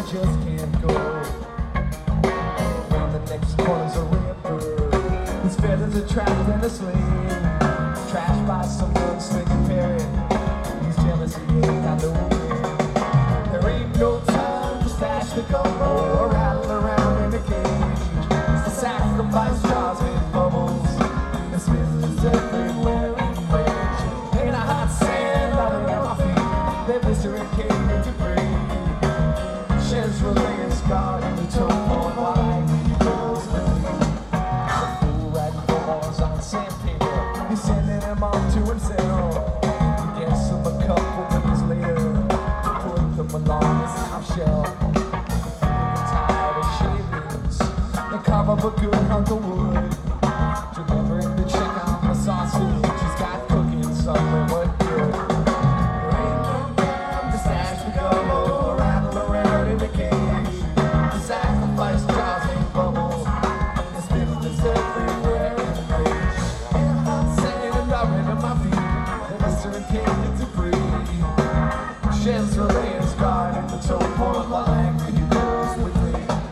just can't go. Around the next corner's a river. His feathers are trapped in a sling. Trashed by someone slinging parrot. He's jealous he ain't got no win. There ain't no time to stash the gumbo or rattle around in a cage. It's the sacrifice jars with bubbles and spins everywhere in rage. Ain't a hot sand out around my feet. They blister and cave into breathe. Sheds relay scarred in the toe for why he goes with me. The fool writing bars on sandpaper. He's sending them off to himself. He gets them a couple days later. Put them along his half shell. Tired of shavings and carve up a good hunk of wood. Delivering the check on the sausage. He's got cooking something but good. There ain't no time to stash the gumbo or rattle around in the cage. The sacrifice jars make bubbles and spindles everywhere in rage. And I'm sand are into my feet. And Mr. and Kate to breathe. Sheds relay scarred in the toe point line. He goes with me.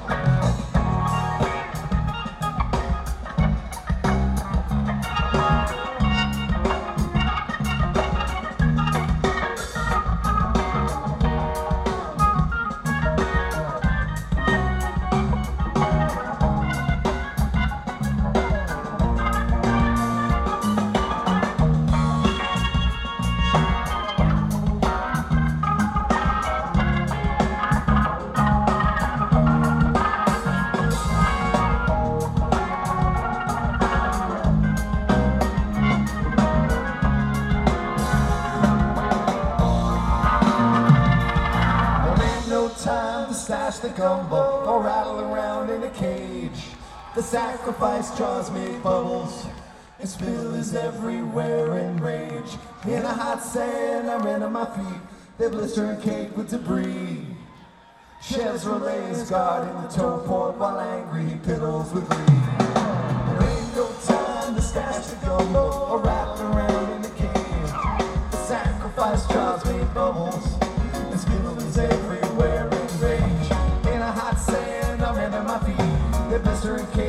Time to stash the gumbo or rattle around in a cage. The sacrifice jars make bubbles and spillers everywhere in rage. In a hot sand I ran on my feet. They blister and cake with debris. Sheds relay scarred in the toe port while angry he piddles with greed. There ain't no time to stash the gumbo or rattle around in a cage. The sacrifice jars make bubbles and spillers everywhere in rage. In a hot sand I ran on my feet. They blister and cake